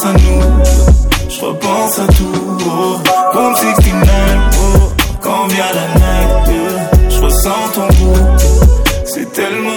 à nous, je repense à tout. Oh, Room 69, oh, quand vient la night, je ressens ton goût, c'est tellement